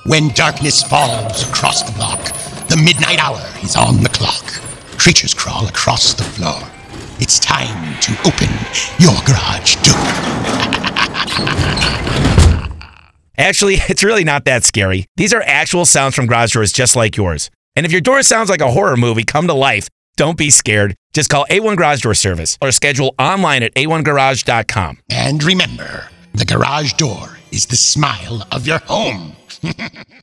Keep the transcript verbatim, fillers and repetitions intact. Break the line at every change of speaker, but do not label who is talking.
When darkness falls across the block, the midnight hour is on the clock. Creatures crawl across the floor. It's time to open your garage door.
Actually, it's really not that scary. These are actual sounds from garage doors just like yours. And if your door sounds like a horror movie come to life, don't be scared. Just call A one Garage Door Service or schedule online at a one garage dot com.
And remember, the garage door is the smile of your home.